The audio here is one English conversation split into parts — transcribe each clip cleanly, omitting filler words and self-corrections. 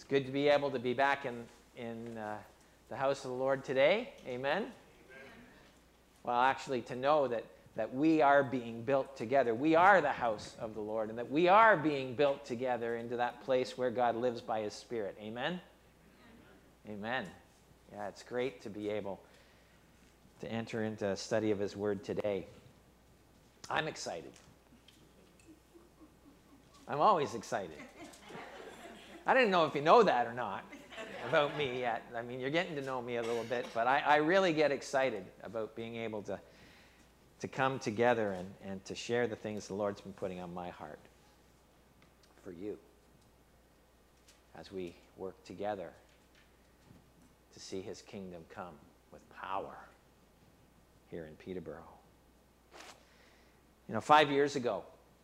Good to be able to be back in the house of the Lord today. Amen? Amen. Well, actually, to know that we are being built together. We are the house of the Lord, and that we are being built together into that place where God lives by His Spirit. Amen? Amen. Yeah, it's great to be able to enter into a study of His Word today. I'm excited. I'm always excited. I didn't know if you know that or not about me yet. I mean, you're getting to know me a little bit, but I really get excited about being able to come together and to share the things the Lord's been putting on my heart for you as we work together to see His kingdom come with power here in Peterborough. 5 years ago,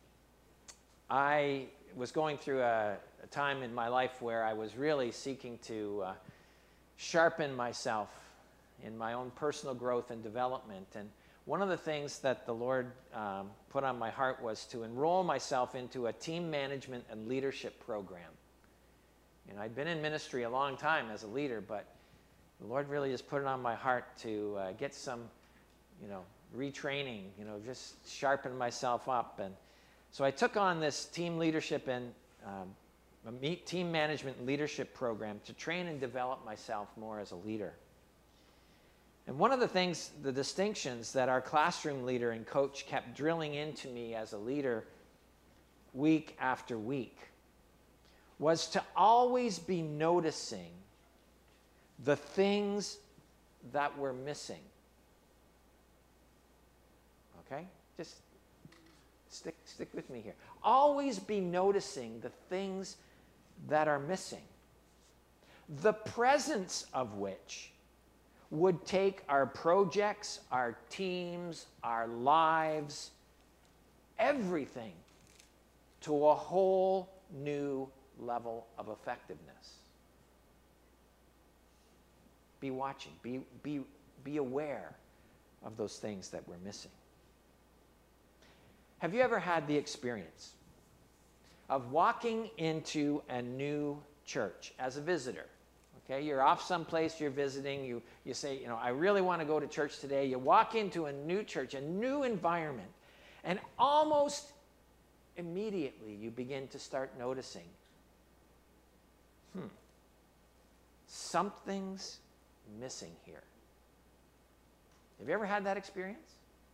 I was going through a time in my life where I was really seeking to sharpen myself in my own personal growth and development. And one of the things that the Lord put on my heart was to enroll myself into a team management and leadership program. I'd been in ministry a long time as a leader, but the Lord really just put it on my heart to get some, retraining, just sharpen myself up. And so I took on this team leadership and team management and leadership program to train and develop myself more as a leader. And one of the things, the distinctions that our classroom leader and coach kept drilling into me as a leader week after week was to always be noticing the things that were missing. Okay? Just stick with me here. Always be noticing the things that are missing, the presence of which would take our projects, our teams, our lives, everything to a whole new level of effectiveness. Be watching, be aware of those things that we're missing. Have you ever had the experience of walking into a new church as a visitor? Okay, you're off someplace, you're visiting, you say, I really want to go to church today. You walk into a new church, a new environment, and almost immediately you begin to start noticing, something's missing here. Have you ever had that experience?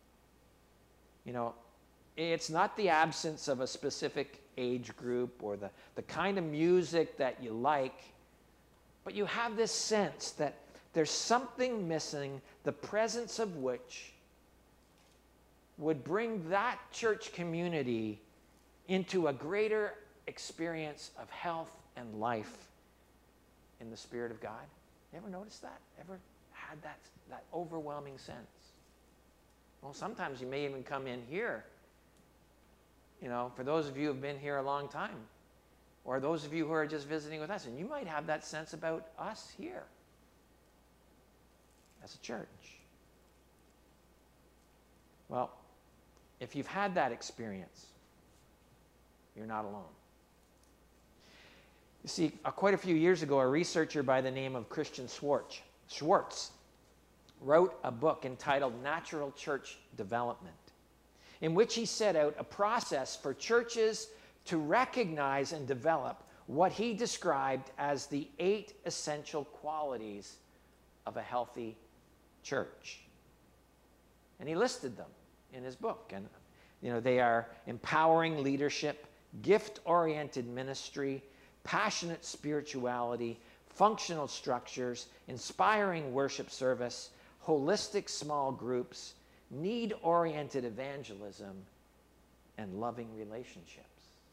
It's not the absence of a specific age group or the kind of music that you like, but you have this sense that there's something missing, the presence of which would bring that church community into a greater experience of health and life in the Spirit of God. You ever noticed that? Ever had that overwhelming sense? Well, sometimes you may even come in here, for those of you who have been here a long time, or those of you who are just visiting with us, and you might have that sense about us here as a church. Well, if you've had that experience, you're not alone. You see, quite a few years ago, a researcher by the name of Christian Schwartz wrote a book entitled Natural Church Development, in which he set out a process for churches to recognize and develop what he described as the 8 essential qualities of a healthy church. And he listed them in his book. And, they are empowering leadership, gift-oriented ministry, passionate spirituality, functional structures, inspiring worship service, holistic small groups, need-oriented evangelism, and loving relationships.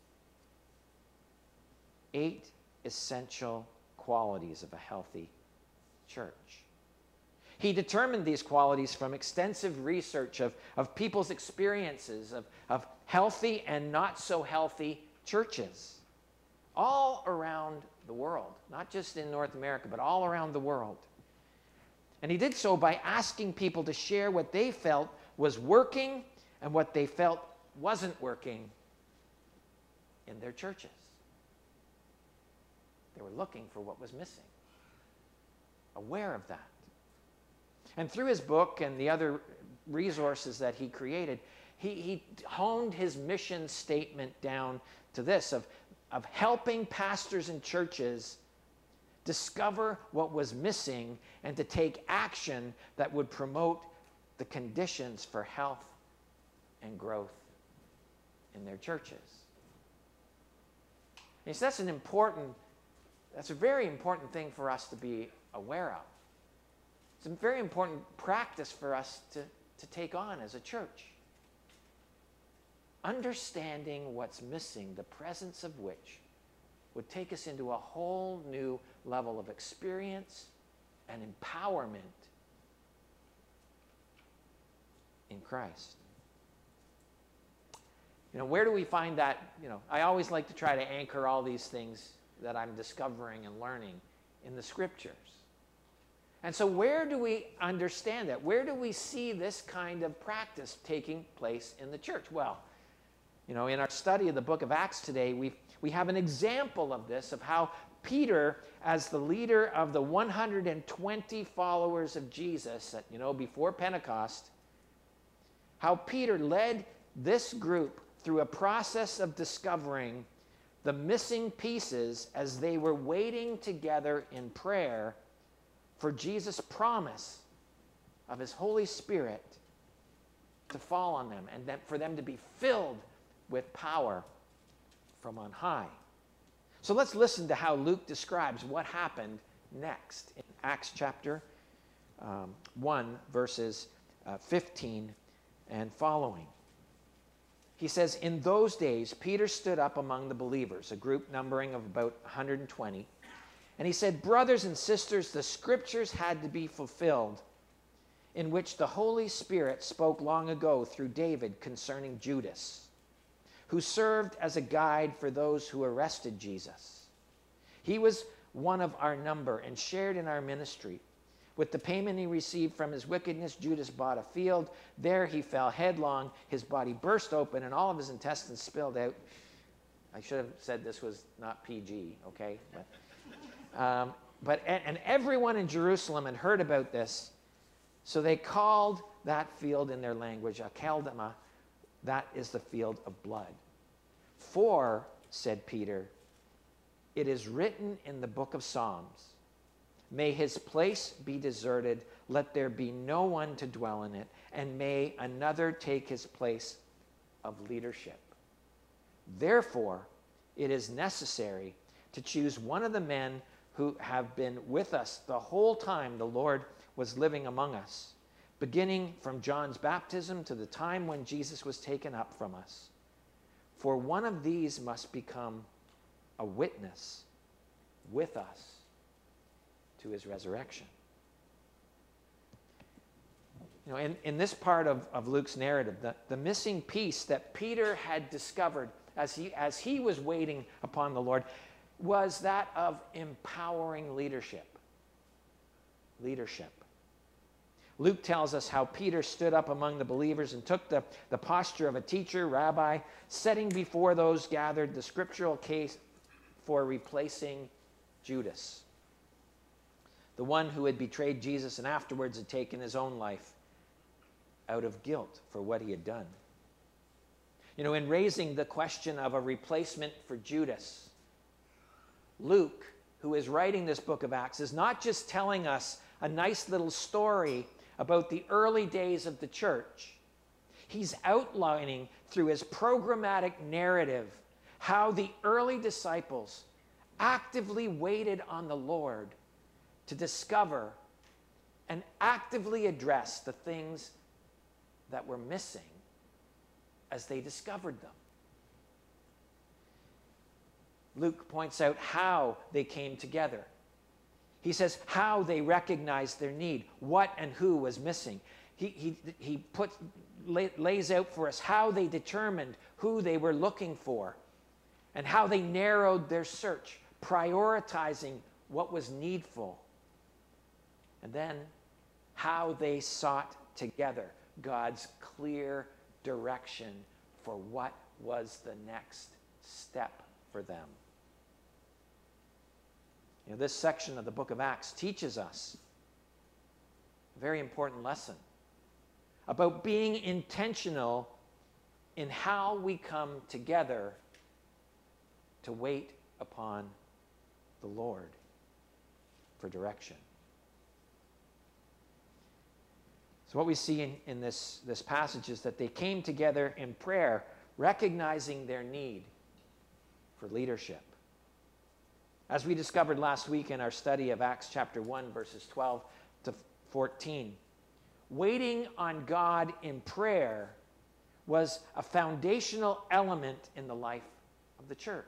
8 essential qualities of a healthy church. He determined these qualities from extensive research of people's experiences of healthy and not so healthy churches all around the world, not just in North America, but all around the world. And he did so by asking people to share what they felt was working and what they felt wasn't working in their churches. They were looking for what was missing, aware of that. And through his book and the other resources that he created, he honed his mission statement down to this, of helping pastors and churches discover what was missing and to take action that would promote the conditions for health and growth in their churches. And so that's a very important thing for us to be aware of. It's a very important practice for us to take on as a church. Understanding what's missing, the presence of which would take us into a whole new level of experience and empowerment in Christ. Where do we find that? I always like to try to anchor all these things that I'm discovering and learning in the Scriptures. And so where do we understand that? Where do we see this kind of practice taking place in the church? Well, in our study of the book of Acts today, we have an example of this, of how Peter, as the leader of the 120 followers of Jesus, before Pentecost, how Peter led this group through a process of discovering the missing pieces as they were waiting together in prayer for Jesus' promise of his Holy Spirit to fall on them and for them to be filled with power from on high. So let's listen to how Luke describes what happened next in Acts chapter 1, verses 15 and following. He says, "In those days, Peter stood up among the believers, a group numbering of about 120, and he said, 'Brothers and sisters, the Scriptures had to be fulfilled, in which the Holy Spirit spoke long ago through David concerning Judas, who served as a guide for those who arrested Jesus. He was one of our number and shared in our ministry. With the payment he received from his wickedness, Judas bought a field. There he fell headlong. His body burst open and all of his intestines spilled out.'" I should have said this was not PG, okay? And everyone in Jerusalem had heard about this, so they called that field in their language Akeldama. That is the field of blood. "For," said Peter, "it is written in the book of Psalms, 'May his place be deserted, let there be no one to dwell in it, and may another take his place of leadership. Therefore, it is necessary to choose one of the men who have been with us the whole time the Lord was living among us, beginning from John's baptism to the time when Jesus was taken up from us. For one of these must become a witness with us to his resurrection.'" In this part of Luke's narrative, the missing piece that Peter had discovered as he was waiting upon the Lord was that of empowering leadership. Luke tells us how Peter stood up among the believers and took the posture of a teacher, rabbi, setting before those gathered the scriptural case for replacing Judas, the one who had betrayed Jesus and afterwards had taken his own life out of guilt for what he had done. In raising the question of a replacement for Judas, Luke, who is writing this book of Acts, is not just telling us a nice little story about the early days of the church. He's outlining through his programmatic narrative how the early disciples actively waited on the Lord to discover and actively address the things that were missing as they discovered them. Luke points out how they came together. He says how they recognized their need, what and who was missing. He lays out for us how they determined who they were looking for and how they narrowed their search, prioritizing what was needful. And then how they sought together God's clear direction for what was the next step for them. This section of the book of Acts teaches us a very important lesson about being intentional in how we come together to wait upon the Lord for direction. So what we see in this passage is that they came together in prayer, recognizing their need for leadership. As we discovered last week in our study of Acts chapter 1, verses 12 to 14, waiting on God in prayer was a foundational element in the life of the church.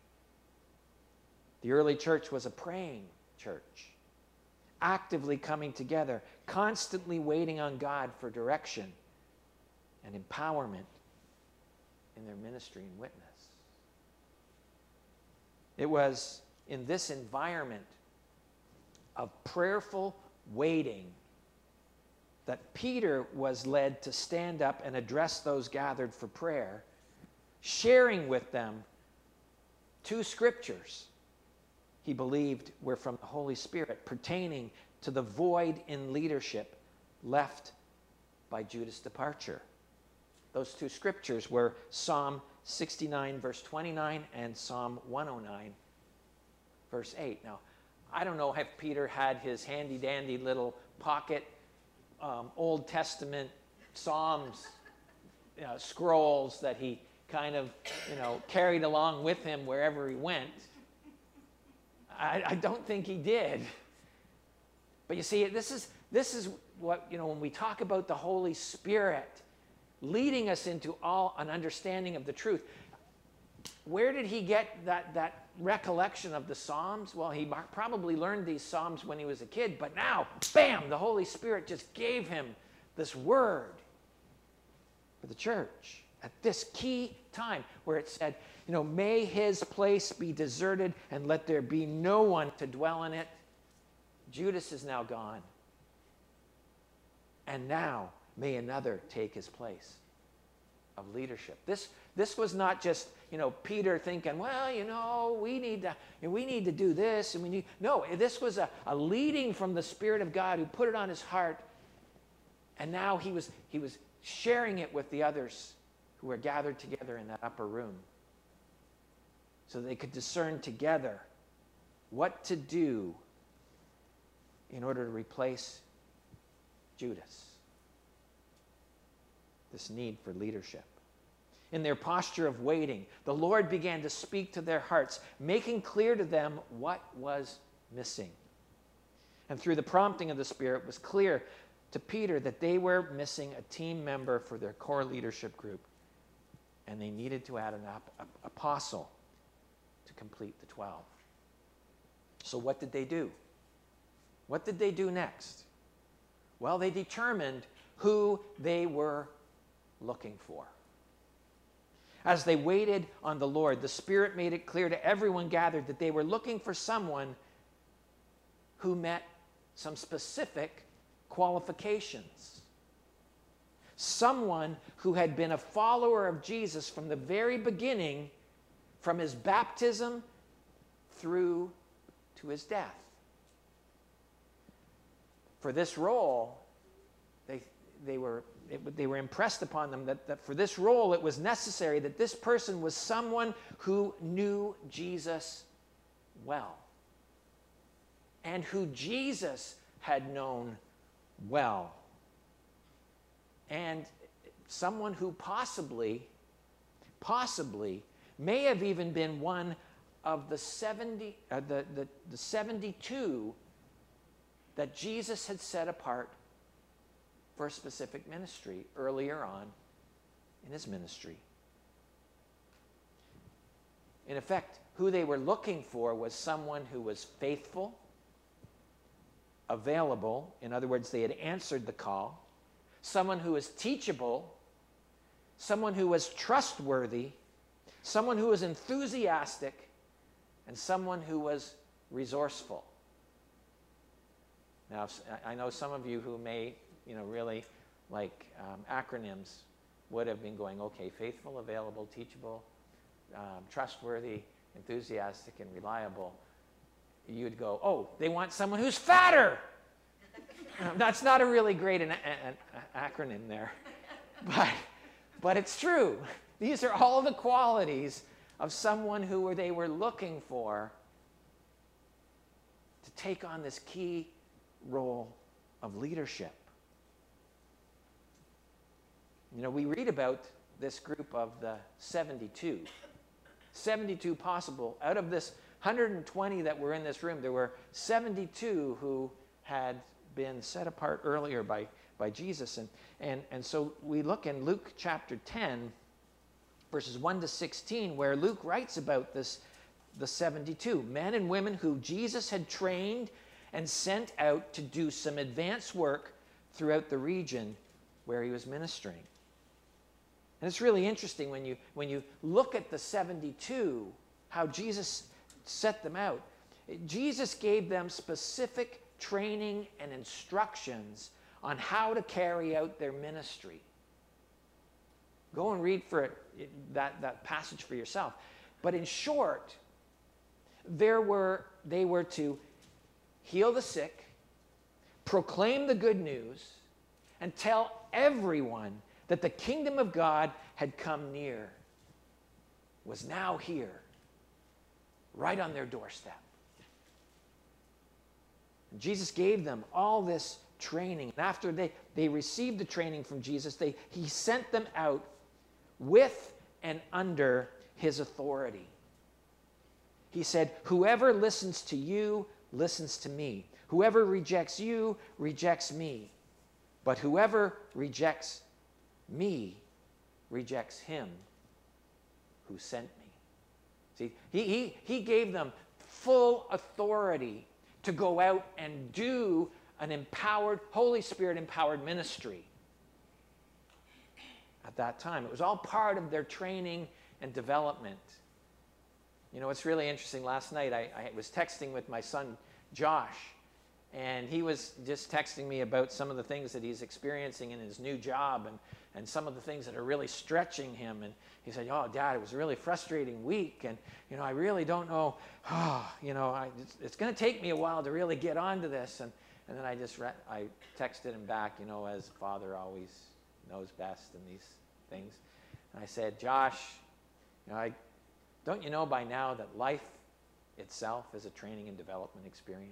The early church was a praying church, actively coming together, constantly waiting on God for direction and empowerment in their ministry and witness. It was in this environment of prayerful waiting that Peter was led to stand up and address those gathered for prayer, sharing with them two scriptures he believed were from the Holy Spirit pertaining to the void in leadership left by Judas' departure. Those two scriptures were Psalm 69, verse 29, and Psalm 109, verse 8. Now, I don't know if Peter had his handy-dandy little pocket Old Testament Psalms scrolls that he kind of, carried along with him wherever he went. I don't think he did. But you see, this is what, when we talk about the Holy Spirit leading us into an understanding of the truth. Where did he get that recollection of the Psalms? Well, he probably learned these Psalms when he was a kid, but now, bam, the Holy Spirit just gave him this word for the church at this key time where it said, may his place be deserted and let there be no one to dwell in it. Judas is now gone. And now may another take his place of leadership. This was not just, Peter thinking, well, we need to do this and we need. No, this was a leading from the Spirit of God who put it on his heart. And now he was sharing it with the others who were gathered together in that upper room so they could discern together what to do in order to replace Judas. This need for leadership. In their posture of waiting, the Lord began to speak to their hearts, making clear to them what was missing. And through the prompting of the Spirit, it was clear to Peter that they were missing a team member for their core leadership group, and they needed to add an apostle to complete the 12. So what did they do? What did they do next? Well, they determined who they were looking for. As they waited on the Lord, the Spirit made it clear to everyone gathered that they were looking for someone who met some specific qualifications. Someone who had been a follower of Jesus from the very beginning, from his baptism through to his death. For this role, they were impressed upon them that for this role it was necessary that this person was someone who knew Jesus well and who Jesus had known well, and someone who possibly may have even been one of the 72 that Jesus had set apart for a specific ministry earlier on in his ministry. In effect, who they were looking for was someone who was faithful, available, in other words, they had answered the call, someone who was teachable, someone who was trustworthy, someone who was enthusiastic, and someone who was resourceful. Now, I know some of you who may, really like acronyms would have been going, okay, faithful, available, teachable, trustworthy, enthusiastic, and reliable. you'd go, oh, they want someone who's fatter. That's not a really great acronym there. But it's true. These are all the qualities of someone who they were looking for to take on this key role of leadership. You know, we read about this group of the 72. 72 possible. Out of this 120 that were in this room, there were 72 who had been set apart earlier by Jesus. And so we look in Luke chapter 10, verses 1 to 16, where Luke writes about the 72, men and women who Jesus had trained and sent out to do some advanced work throughout the region where he was ministering. And it's really interesting when you look at the 72, how Jesus set them out. Jesus gave them specific training and instructions on how to carry out their ministry. Go and read that passage for yourself. But in short, they were to heal the sick, proclaim the good news, and tell everyone that the kingdom of God had come near, was now here, right on their doorstep. And Jesus gave them all this training. And after they received the training from Jesus, he sent them out with and under his authority. He said, whoever listens to you listens to me. Whoever rejects you rejects me. But whoever rejects me rejects him who sent me. See, he gave them full authority to go out and do an empowered, Holy Spirit empowered ministry. At that time, it was all part of their training and development. You know, it's really interesting. Last night I was texting with my son Josh, and he was just texting me about some of the things that he's experiencing in his new job and some of the things that are really stretching him. And he said, oh, Dad, it was a really frustrating week, and, you know, I really don't know, you know, it's going to take me a while to really get onto this. And then I texted him back, you know, as father always knows best in these things. And I said, Josh, you know, don't you know by now that life itself is a training and development experience?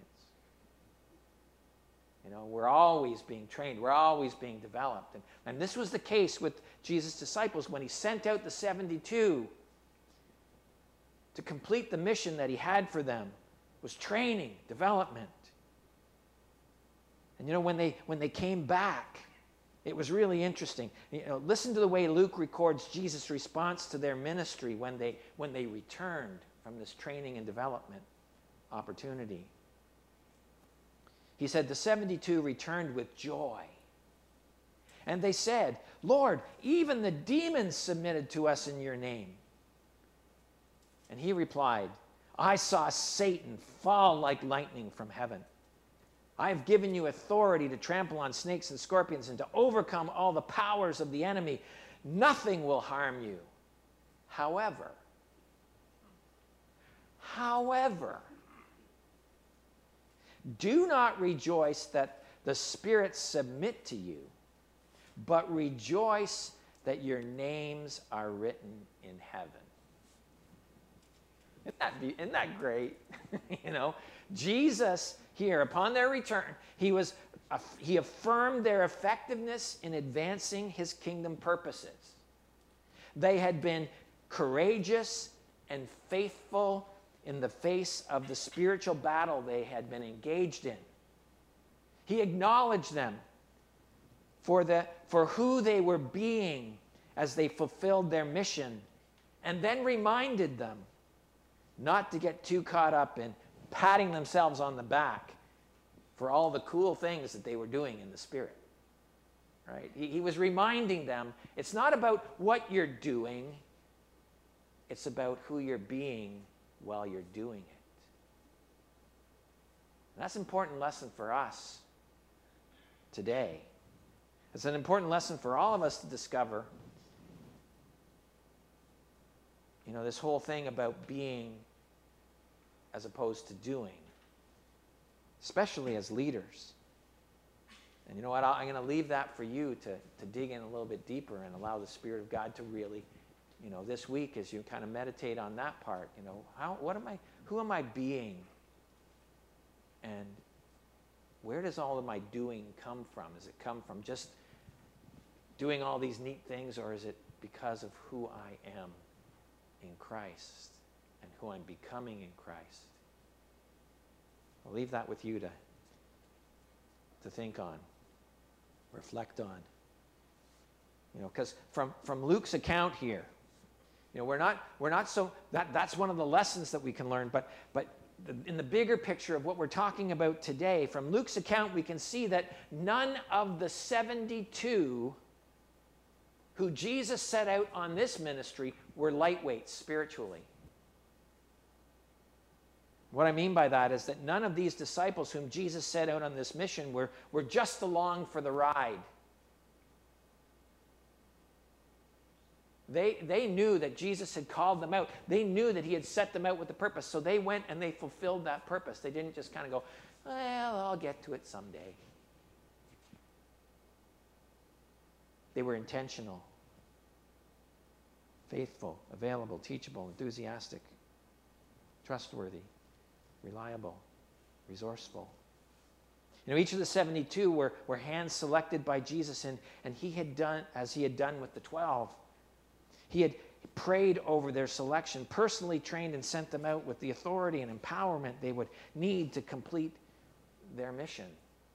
You know, we're always being trained. We're always being developed. And this was the case with Jesus' disciples when he sent out the 72 to complete the mission that he had for them. Was training, development. And you know, when they came back, it was really interesting. You know, listen to the way Luke records Jesus' response to their ministry when they returned from this training and development opportunity. He said, the 72 returned with joy. And they said, Lord, even the demons submitted to us in your name. And he replied, I saw Satan fall like lightning from heaven. I have given you authority to trample on snakes and scorpions and to overcome all the powers of the enemy. Nothing will harm you. However, do not rejoice that the spirits submit to you, but rejoice that your names are written in heaven. Isn't that great? You know, Jesus here, upon their return, he affirmed their effectiveness in advancing his kingdom purposes. They had been courageous and faithful in the face of the spiritual battle they had been engaged in. He acknowledged them for who they were being as they fulfilled their mission, and then reminded them not to get too caught up in patting themselves on the back for all the cool things that they were doing in the Spirit. Right? He was reminding them, it's not about what you're doing, it's about who you're being while you're doing it. And that's an important lesson for us today. It's an important lesson for all of us to discover. You know, this whole thing about being as opposed to doing. especially as leaders. And you know what? I'm going to leave that for you to dig in a little bit deeper and allow the Spirit of God to really, this week as you kind of meditate on that part, who am I being? And where does all of my doing come from? Does it come from just doing all these neat things, or is it because of who I am in Christ and who I'm becoming in Christ? I'll leave that with you to think on, reflect on. Because from Luke's account here, we're not so, that's one of the lessons that we can learn, but in the bigger picture of what we're talking about today, from Luke's account, we can see that none of the 72 who Jesus set out on this ministry were lightweights spiritually. What I mean by that is that none of these disciples whom Jesus set out on this mission were just along for the ride. They knew that Jesus had called them out. They knew that he had set them out with a purpose. So they went and they fulfilled that purpose. They didn't just kind of go, well, I'll get to it someday. They were intentional, faithful, available, teachable, enthusiastic, trustworthy, reliable, resourceful. Each of the 72 were hand-selected by Jesus, and he had done as he had done with the 12. He had prayed over their selection, personally trained and sent them out with the authority and empowerment they would need to complete their mission.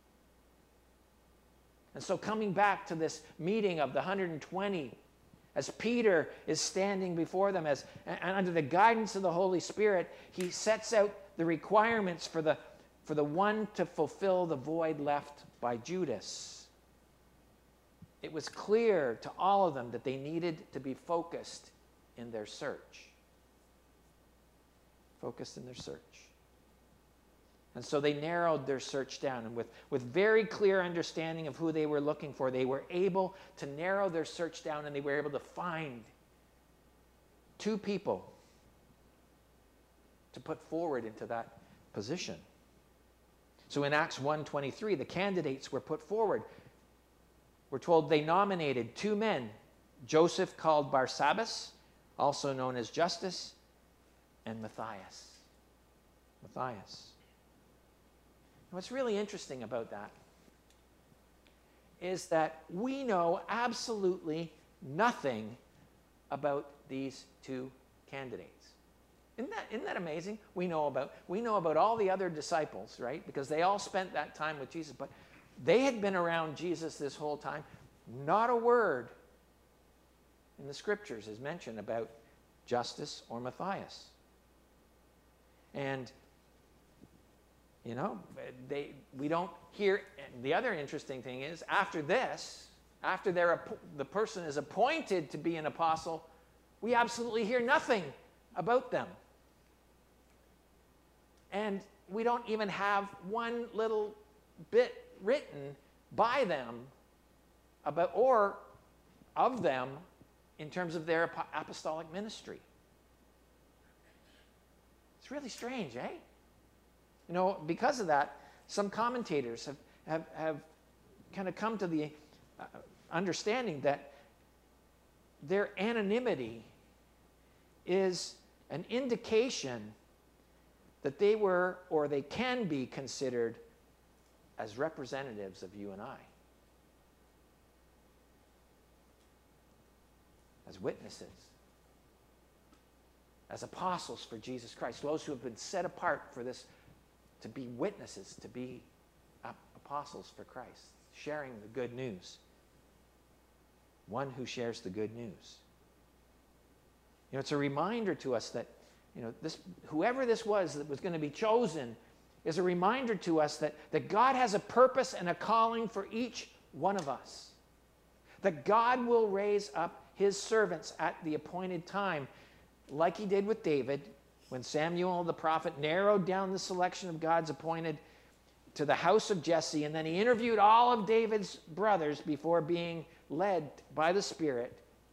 And so coming back to this meeting of the 120, as Peter is standing before them, and under the guidance of the Holy Spirit, he sets out the requirements for the one to fulfill the void left by Judas. It was clear to all of them that they needed to be focused in their search. Focused in their search. And so they narrowed their search down. And with very clear understanding of who they were looking for, they were able to narrow their search down, and they were able to find 2 people to put forward into that position. So in Acts 1:23, the candidates were put forward. We're told they nominated 2 men, Joseph called Barsabbas, also known as Justus, and Matthias. What's really interesting about that is that we know absolutely nothing about these 2 candidates. Isn't that amazing? We know about all the other disciples, right? Because they all spent that time with Jesus, but they had been around Jesus this whole time. Not a word in the scriptures is mentioned about Justus or Matthias. And, we don't hear. The other interesting thing is, after this, after the person is appointed to be an apostle, we absolutely hear nothing about them. And we don't even have one little bit written by them about or of them in terms of their apostolic ministry. It's really strange, eh? Because of that, some commentators have kind of come to the understanding that their anonymity is an indication that they were, or they can be considered as representatives of you and I, as witnesses, as apostles for Jesus Christ, those who have been set apart for this, to be witnesses, to be apostles for Christ, sharing the good news. One who shares the good news. It's a reminder to us that, whoever this was that was going to be chosen is a reminder to us that God has a purpose and a calling for each one of us. That God will raise up his servants at the appointed time, like he did with David, when Samuel the prophet narrowed down the selection of God's appointed to the house of Jesse, and then he interviewed all of David's brothers before being led by the Spirit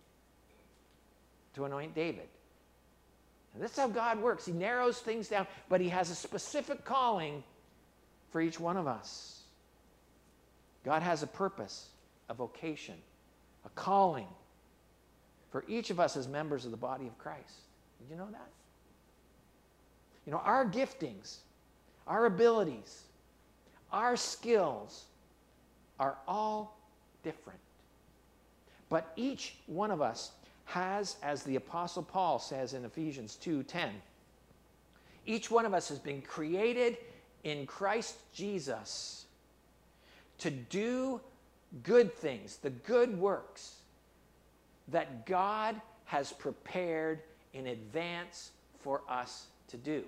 to anoint David. And that's how God works. He narrows things down, but he has a specific calling for each one of us. God has a purpose, a vocation, a calling for each of us as members of the body of Christ. Did you know that? You know, our giftings, our abilities, our skills are all different. But each one of us has, as the Apostle Paul says in Ephesians 2:10, each one of us has been created in Christ Jesus to do good things, the good works that God has prepared in advance for us to do.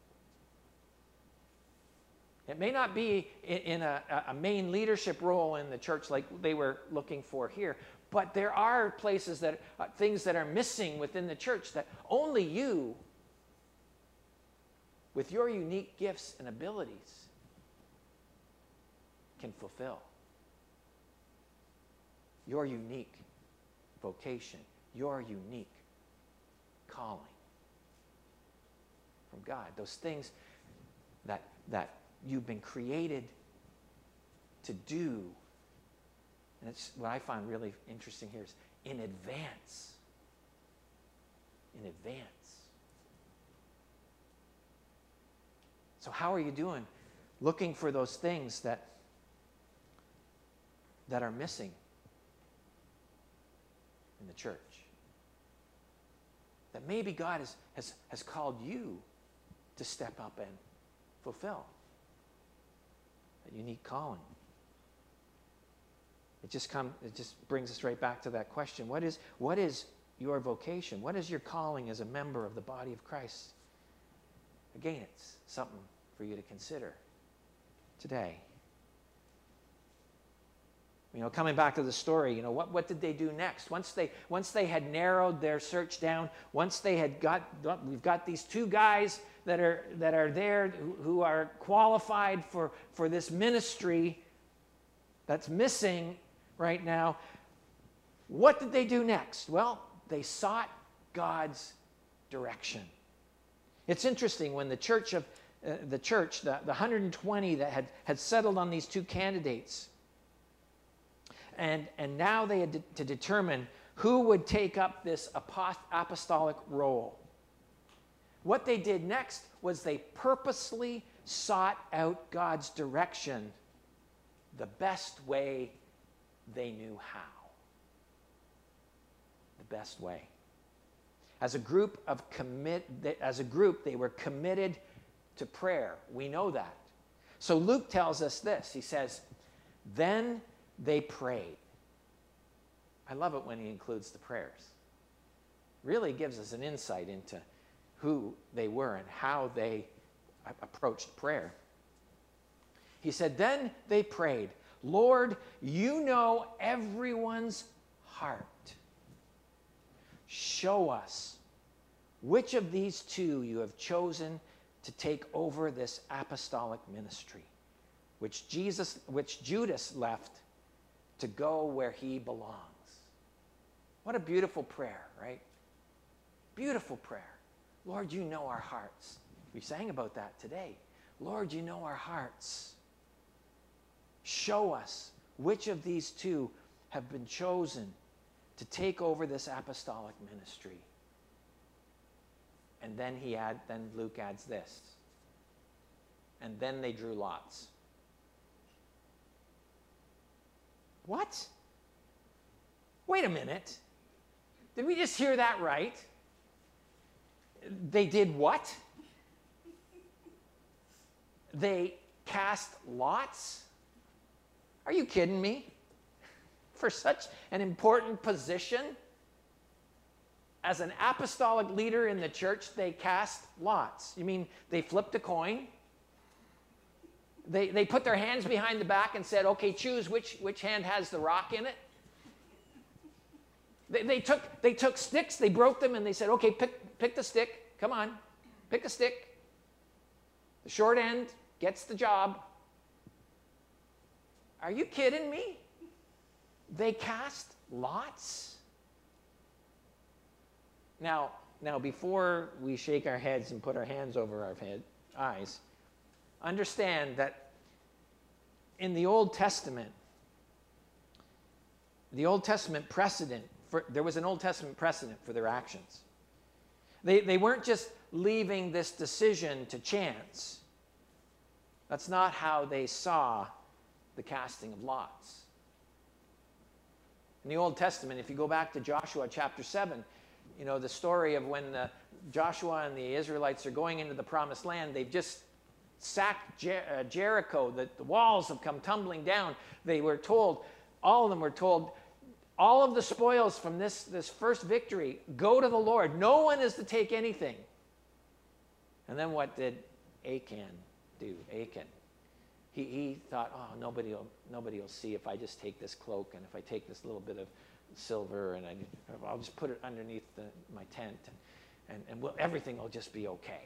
It may not be in a main leadership role in the church like they were looking for here, but there are places that, things that are missing within the church that only you, with your unique gifts and abilities, can fulfill. Your unique vocation, your unique calling from God. Those things that you've been created to do. And it's what I find really interesting here is in advance. In advance. So how are you doing? Looking for those things that are missing in the church. That maybe God has called you to step up and fulfill. That unique calling. It just brings us right back to that question. What is your vocation? What is your calling as a member of the body of Christ? Again, it's something for you to consider today. You know, coming back to the story, you know, what did they do next? Once they had narrowed their search down, once they had we've got these two guys that are there who are qualified for this ministry that's missing right now. What did they do next? Well, they sought God's direction. It's interesting when the 120 that had settled on these two candidates, and now they had to determine who would take up this apostolic role. What they did next was they purposely sought out God's direction the best way they knew how. The best way. As a group, they were committed to prayer. We know that. So Luke tells us this. He says, then they prayed. I love it when he includes the prayers. Really gives us an insight into who they were and how they approached prayer. He said, then they prayed, Lord, you know everyone's heart. Show us which of these two you have chosen to take over this apostolic ministry, which Judas left to go where he belongs. What a beautiful prayer, right? Beautiful prayer. Lord, you know our hearts. We sang about that today. Lord, you know our hearts. Show us which of these two have been chosen to take over this apostolic ministry. And then Luke adds this. And then they drew lots. What? Wait a minute. Did we just hear that right? They did what? They cast lots? Are you kidding me? For such an important position, as an apostolic leader in the church, they cast lots. You mean they flipped a coin? They put their hands behind the back and said, okay, choose which hand has the rock in it? They took sticks, they broke them, and they said, okay, pick the stick. Come on, pick a stick. The short end gets the job. Are you kidding me? They cast lots? Now, before we shake our heads and put our hands over our eyes, understand that in the Old Testament precedent, there was an Old Testament precedent for their actions. They weren't just leaving this decision to chance. That's not how they saw the casting of lots. In the Old Testament, if you go back to Joshua chapter 7, you know, the story of when Joshua and the Israelites are going into the promised land, they've just sacked Jericho. The walls have come tumbling down. They were told, all of them were told, all of the spoils from this first victory, go to the Lord. No one is to take anything. And then what did Achan do? Achan. He thought, oh, nobody will see if I just take this cloak and if I take this little bit of silver and I'll just put it underneath my tent and everything will just be okay.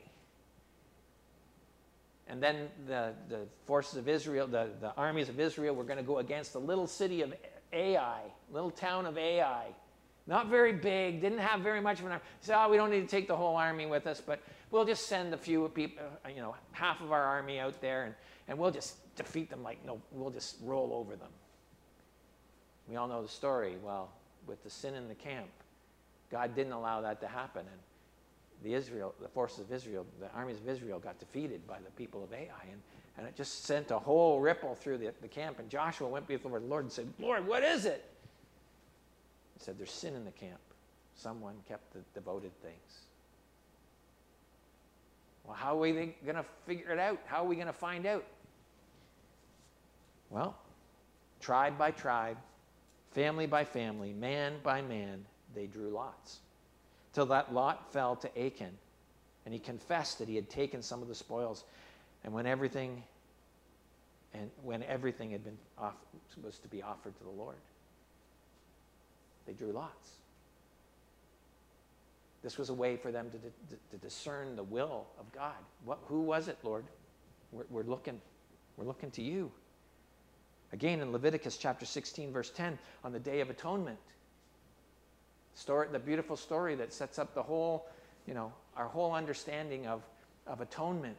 And then the forces of Israel, the armies of Israel were going to go against the little city of Ai, little town of Ai. Not very big, didn't have very much of an army. Said, oh, we don't need to take the whole army with us, but we'll just send a few people, half of our army out there and we'll just defeat them we'll just roll over them. We all know the story. Well, with the sin in the camp, God didn't allow that to happen. And the forces of Israel, the armies of Israel got defeated by the people of Ai. And it just sent a whole ripple through the camp. And Joshua went before the Lord and said, Lord, what is it? He said, there's sin in the camp. Someone kept the devoted things. Well, how are we going to figure it out? How are we going to find out? Well, tribe by tribe, family by family, man by man, they drew lots. Till that lot fell to Achan. And he confessed that he had taken some of the spoils. And when everything had been was to be offered to the Lord, they drew lots. This was a way for them to discern the will of God. Who was it, Lord? We're looking to you. Again, in Leviticus chapter 16, verse 10, on the Day of Atonement, the beautiful story that sets up the whole, our whole understanding of atonement.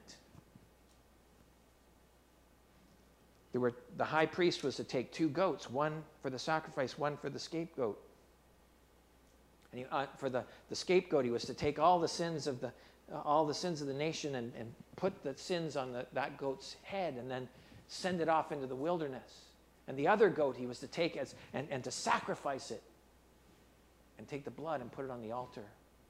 The high priest was to take 2 goats, one for the sacrifice, one for the scapegoat. And for the scapegoat, he was to take all the sins of the nation and put the sins on that goat's head and then send it off into the wilderness. And the other goat he was to take and to sacrifice it and take the blood and put it on the altar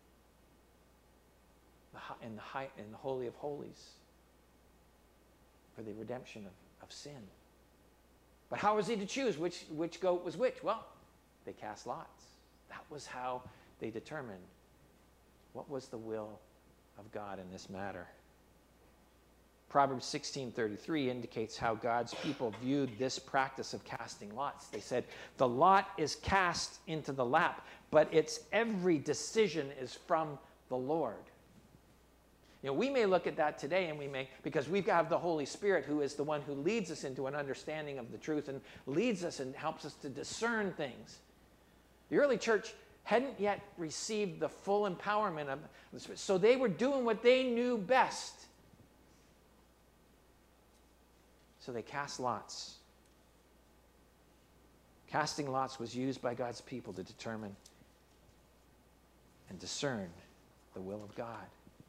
in the Holy of Holies for the redemption of sin. But how was he to choose which goat was which? Well, they cast lots. That was how they determined what was the will of God in this matter. Proverbs 16:33 indicates how God's people viewed this practice of casting lots. They said, the lot is cast into the lap, but its every decision is from the Lord. We may look at that today and because we have the Holy Spirit who is the one who leads us into an understanding of the truth and leads us and helps us to discern things. The early church hadn't yet received the full empowerment of the Spirit, so they were doing what they knew best. So they cast lots. Casting lots was used by God's people to determine and discern the will of God.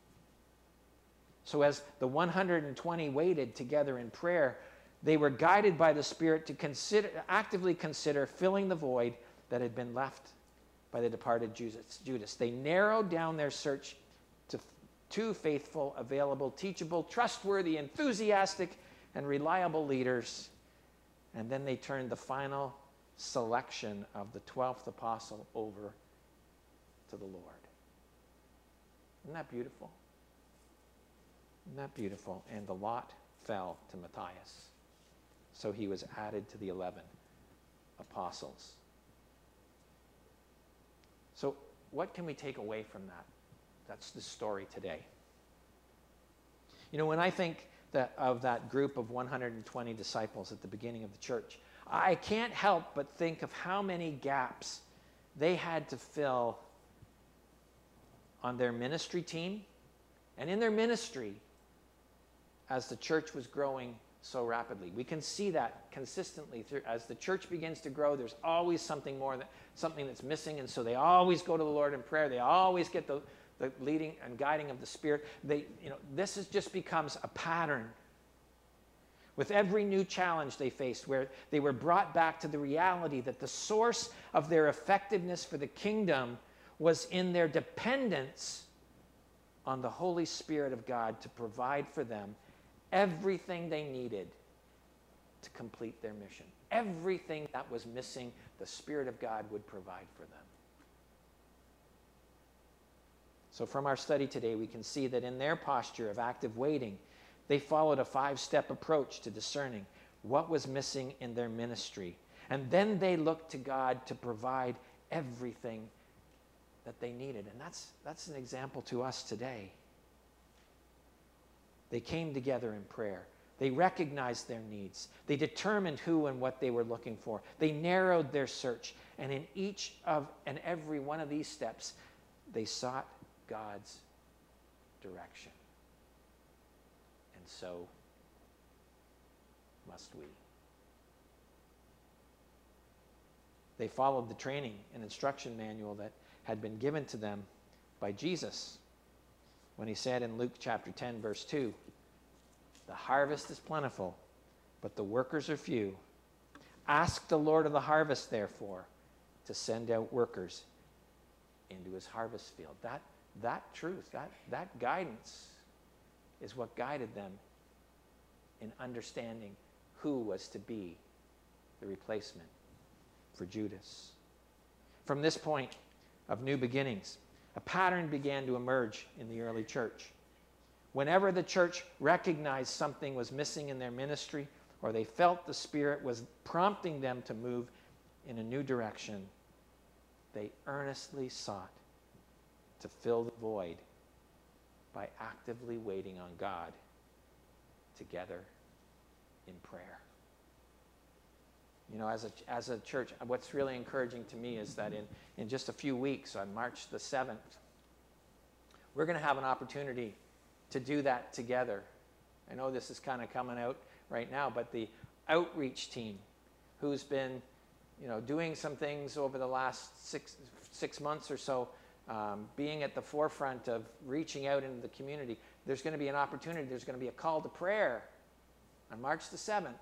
So as the 120 waited together in prayer, they were guided by the Spirit to actively consider filling the void that had been left by the departed Judas. They narrowed down their search to 2 faithful, available, teachable, trustworthy, enthusiastic, and reliable leaders. And then they turned the final selection of the 12th apostle over to the Lord. Isn't that beautiful? Isn't that beautiful? And the lot fell to Matthias. So he was added to the 11 apostles. So what can we take away from that? That's the story today. When I think of that group of 120 disciples at the beginning of the church, I can't help but think of how many gaps they had to fill on their ministry team and in their ministry as the church was growing so rapidly. We can see that consistently through, as the church begins to grow, there's always something more, something that's missing, and so they always go to the Lord in prayer. They always get the leading and guiding of the Spirit. This just becomes a pattern. With every new challenge they faced, where they were brought back to the reality that the source of their effectiveness for the kingdom was in their dependence on the Holy Spirit of God to provide for them everything they needed to complete their mission. Everything that was missing, the Spirit of God would provide for them. So from our study today, we can see that in their posture of active waiting, they followed a 5-step approach to discerning what was missing in their ministry. And then they looked to God to provide everything that they needed. And that's an example to us today. They came together in prayer. They recognized their needs. They determined who and what they were looking for. They narrowed their search. And in each of and every one of these steps, they sought God's direction. And so must we. They followed the training and instruction manual that had been given to them by Jesus when he said in Luke chapter 10, verse 2, "The harvest is plentiful, but the workers are few. Ask the Lord of the harvest, therefore, to send out workers into his harvest field." That truth, that guidance is what guided them in understanding who was to be the replacement for Judas. From this point of new beginnings, a pattern began to emerge in the early church. Whenever the church recognized something was missing in their ministry, or they felt the Spirit was prompting them to move in a new direction, they earnestly sought to fill the void by actively waiting on God together in prayer. You know, as a church, what's really encouraging to me is that in just a few weeks, on March the 7th, we're going to have an opportunity to do that together. I know this is kind of coming out right now, but the outreach team, who's been, doing some things over the last six months or so, being at the forefront of reaching out into the community, there's going to be an opportunity, there's going to be a call to prayer on March the 7th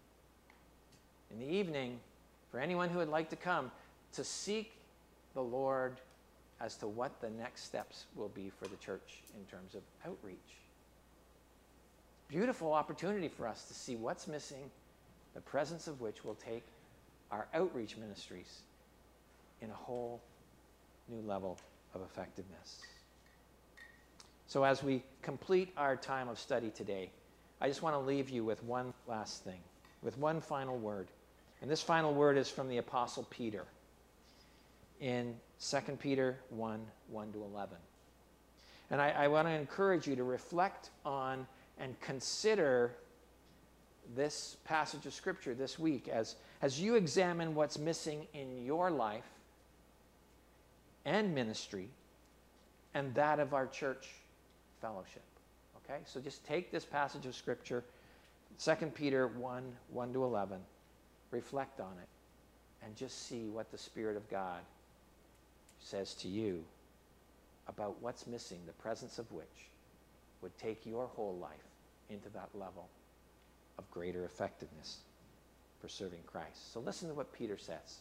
in the evening for anyone who would like to come to seek the Lord as to what the next steps will be for the church in terms of outreach. Beautiful opportunity for us to see what's missing, the presence of which will take our outreach ministries in a whole new level of effectiveness. So as we complete our time of study today, I just want to leave you with one last thing, with one final word. And this final word is from the Apostle Peter in 2 Peter 1:1-11. And I want to encourage you to reflect on and consider this passage of Scripture this week as you examine what's missing in your life and ministry and that of our church fellowship. Okay? So just take this passage of Scripture, 2 Peter 1:1-11, reflect on it, and just see what the Spirit of God says to you about what's missing, the presence of which would take your whole life into that level of greater effectiveness for serving Christ. So listen to what Peter says.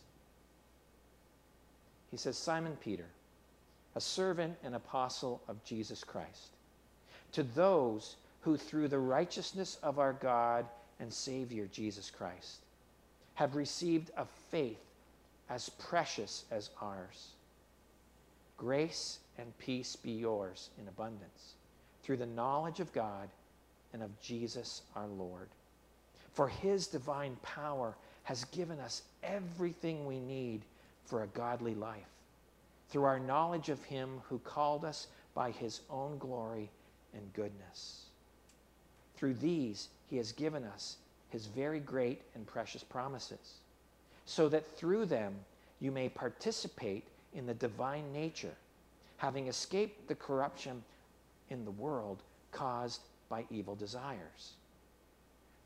He says, "Simon Peter, a servant and apostle of Jesus Christ, to those who through the righteousness of our God and Savior Jesus Christ have received a faith as precious as ours. Grace and peace be yours in abundance through the knowledge of God and of Jesus our Lord. For his divine power has given us everything we need for a godly life, through our knowledge of him who called us by his own glory and goodness. Through these he has given us his very great and precious promises, so that through them you may participate in the divine nature, having escaped the corruption in the world caused by evil desires.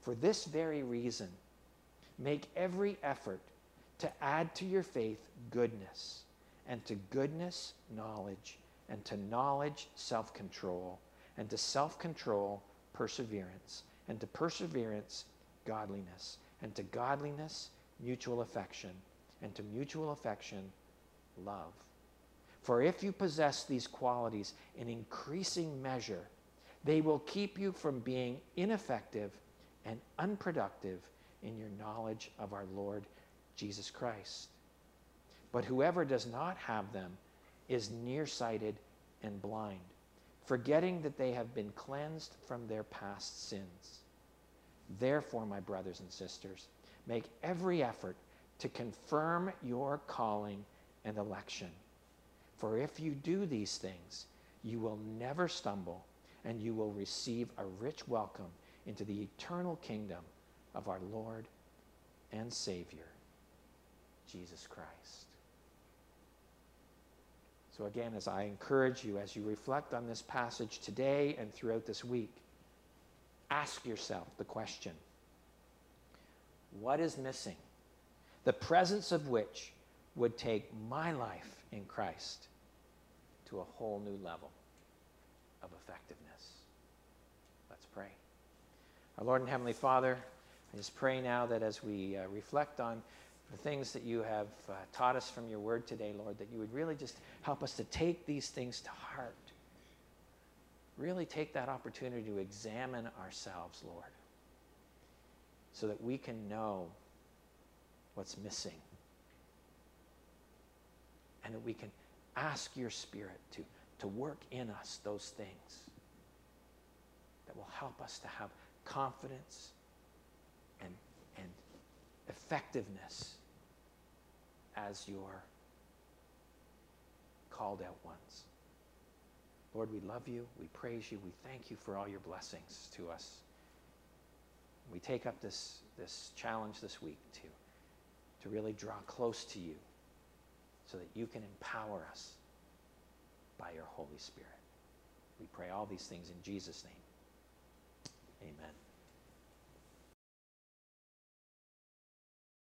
For this very reason, make every effort to add to your faith goodness, and to goodness knowledge, and to knowledge self-control, and to self-control perseverance, and to perseverance godliness, and to godliness mutual affection, and to mutual affection love. For if you possess these qualities in increasing measure, they will keep you from being ineffective and unproductive in your knowledge of our Lord Jesus Christ. But whoever does not have them is nearsighted and blind, forgetting that they have been cleansed from their past sins. Therefore, my brothers and sisters, make every effort to confirm your calling and election. For if you do these things, you will never stumble, and you will receive a rich welcome into the eternal kingdom of our Lord and Savior, Jesus Christ. So again, as I encourage you, as you reflect on this passage today and throughout this week, ask yourself the question, what is missing? The presence of which would take my life in Christ to a whole new level of effectiveness. Let's pray. Our Lord and Heavenly Father, I just pray now that as we reflect on the things that you have taught us from your word today, Lord, that you would really just help us to take these things to heart. Really take that opportunity to examine ourselves, Lord, so that we can know what's missing, and that we can ask your Spirit to work in us those things that will help us to have confidence and effectiveness as your called out ones. Lord, we love you, we praise you, we thank you for all your blessings to us. We take up this challenge this week to really draw close to you so that you can empower us by your Holy Spirit. We pray all these things in Jesus' name. Amen.